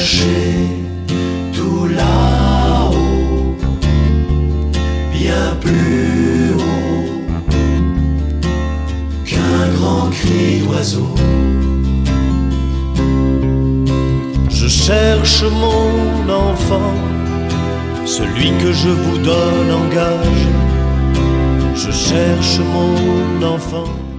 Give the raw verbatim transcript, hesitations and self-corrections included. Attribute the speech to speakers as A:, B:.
A: chercher tout là-haut, bien plus haut qu'un grand cri d'oiseau. Je cherche mon enfant, celui que je vous donne en gage. Je cherche mon enfant.